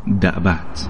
دعوت.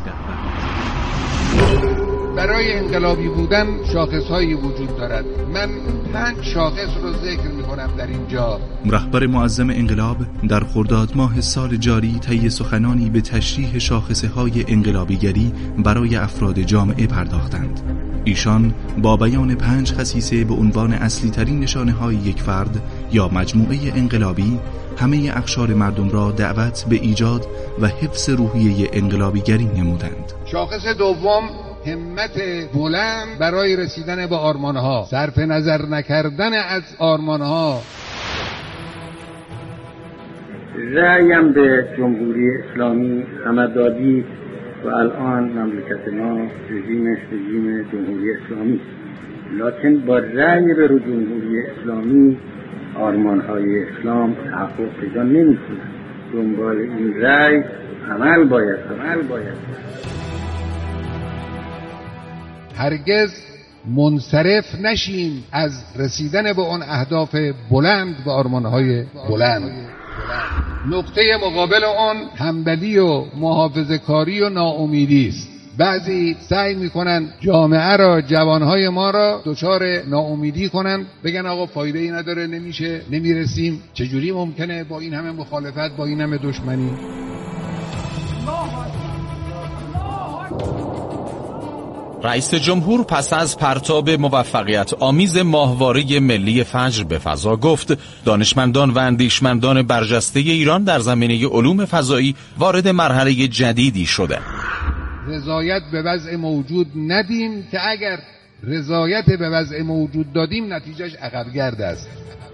برای انقلابی بودن شاخصهایی وجود دارد. من 5 شاخص رو ذکر می‌کنم در اینجا. رهبر معظم انقلاب در خرداد ماه سال جاری طی سخنانی به تشریح شاخصه‌های انقلابیگری برای افراد جامعه پرداختند. ایشان با بیان 5 خصیصه به عنوان اصلی ترین نشانه‌های یک فرد یا مجموعه انقلابی همه اقشار مردم را دعوت به ایجاد و حفظ روحیه انقلابیگری نمودند. شاخص دوم، همت بلند برای رسیدن به آرمانها، صرف نظر نکردن از آرمانها. رأیم به جمهوری اسلامی همدادی و الان مملکت ما رژیم جمهوری اسلامی، لکن با رأی به جمهوری اسلامی آرمانهای اسلام تحقق پیدا نمی‌کند. دنبال این رأی عمل باید. هرگز منصرف نشیم از رسیدن به اون اهداف بلند و آرمانهای بلند. نقطه مقابل اون تنبلی و محافظه‌کاری و ناامیدی است. بعضی سعی میکنن جامعه را، جوانهای ما را دچار ناامیدی کنن، بگن آقا فایده ای نداره، نمیشه، نمیرسیم، چجوری ممکنه با این همه مخالفت، با این همه دشمنی. رئیس جمهور پس از پرتاب موفقیت آمیز ماهواره ملی فجر به فضا گفت دانشمندان و اندیشمندان برجسته ایران در زمینه علوم فضایی وارد مرحله جدیدی شده. رضایت به وضع موجود ندیم که اگر رضایت به وضع موجود دادیم نتیجهش عقبگرد است.